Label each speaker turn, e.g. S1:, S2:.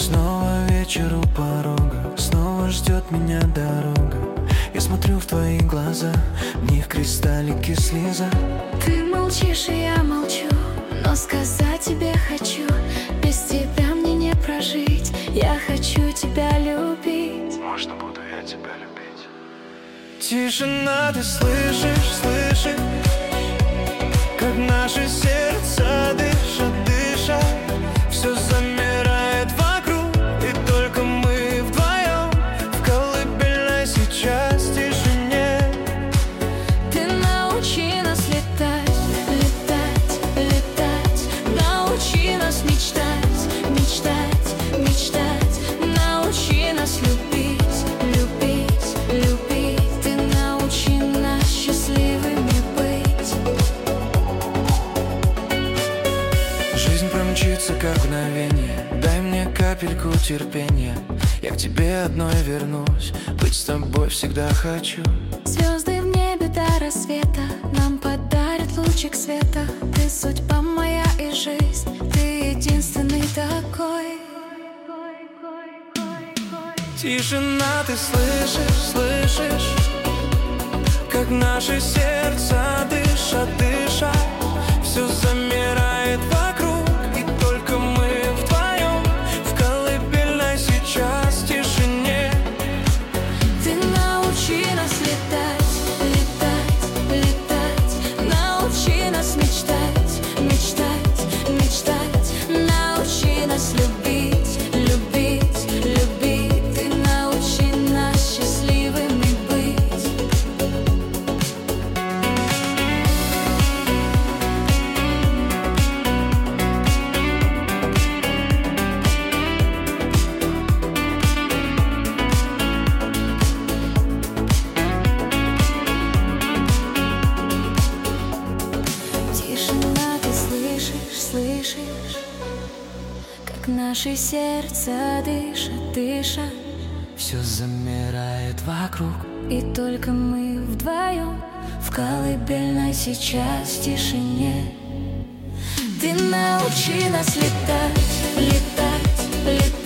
S1: Снова вечер у порога, снова ждет меня дорога. Я смотрю в твои глаза, в них кристаллики слеза.
S2: Ты молчишь, и я молчу, но сказать тебе хочу: без тебя мне не прожить. Я хочу тебя любить.
S1: Можно буду я тебя любить? Тишина, ты слышишь, слышишь, как наши сердца дышат, дышат. Все замирает вокруг, и только мы вдвоем в колыбельной сейчас тишине.
S2: Ты научи нас летать, летать, летать. Научи нас мечтать, мечтать, мечтать. Научи нас любить, любить, любить. Ты научи нас счастливыми быть.
S1: Жизнь промчится, как мгновение. Дай мне капельку терпения. Я к тебе одной вернусь, быть с тобой всегда хочу.
S2: Звезды в небе до рассвета нам подарят лучик света. Ты судьба моя и жизнь, ты единственный такой.
S1: Тишина, ты слышишь, слышишь, как наши сердца дышат, дышат. Все замирает вокруг, и только мы вдвоем в колыбельной сейчас тишине.
S2: Ты научи нас летать, летать, летать. Научи нас мечтать, мечтать, мечтать. Научи нас любить, любить, любить. Ты научи нас счастливыми быть. Тишина, ты слышишь, слышишь, как наши сердца дышат, дышат.
S1: Все замирает вокруг,
S2: И только мы вдвоем в колыбельной сейчас тишине. Ты научи нас летать, летать, летать.